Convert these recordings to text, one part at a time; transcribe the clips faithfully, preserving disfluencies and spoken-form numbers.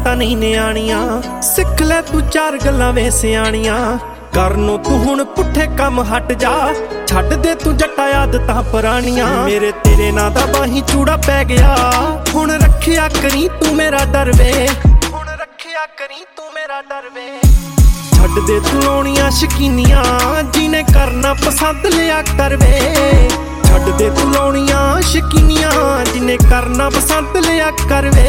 बातां नहीं नियाणियां। सिख लै तू चार गल्लां वे सियाणियां, करनों तू हुण पुट्ठे कम हट जा। छड्ड दे तू जट्टा आदतां पुराणियां, मेरे तेरे नां दा बाही चूड़ा पै गया। हुण रखिया करी तू मेरा डर वे, हुण रखिया करी तू मेरा डर वे। छड्ड दे तू लाउणियां शकीनियां, जिन्हें करना पसंद लिया कर वे। छड्ड दे तू लाउणियां शकीनियां, जिन्हें करना पसंद लिया कर वे।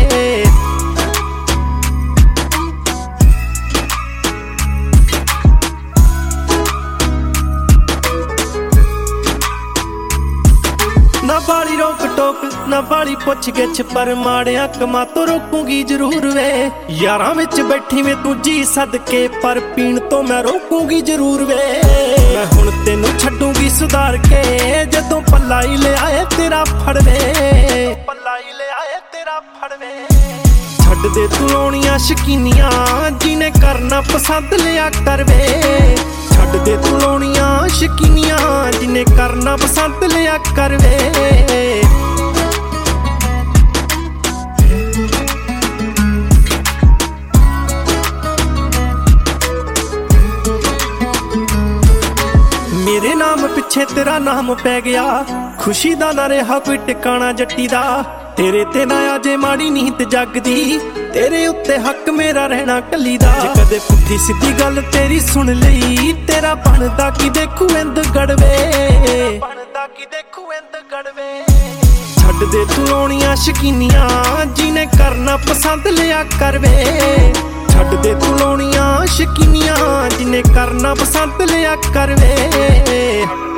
ना बाली रोक टोक ना बाली पुछ गिछ, पर माड़िया कमा तो रोकूंगी जरूर वे। यारां विच बैठी में तू जी सदके, पर पीण तो मैं रोकूंगी जरूर वे। मैं हुण तेनू छड्डूंगी सुधार के, जदों पल्ला ही ले आए तेरा फड़ वे, पल्ला ही ले आए तेरा फड़ वे। छड्ड दे तू लाउणियां शकीनियां, जिन्हें करना पसंद लिया कर वे। छड्ड दे तू लाउणियां शकीनियां, जिन्हें करना पसंद लिया कर वे। मेरे नाम पिछे तेरा नाम पै गया, खुशी दा ना रहा कोई टिकाणा जट्टी दा। तेरे ते ना आजे माड़ी नीत जगदी, तेरे उत्ते हक मेरा रहना कली दा। जे कदे पुट्ठी सीधी गल तेरी सुन लई, तेरा बनदा की देखू इंद गड़वे, बनदा की देखू इंद गड़वे। छड्ड दे तू लाउणियां शकीनियां, जिन्हें करना पसंद लिया कर वे। छड्ड दे तू लाउणियां शकीनियां, जिन्हें करना पसंद लिया कर वे।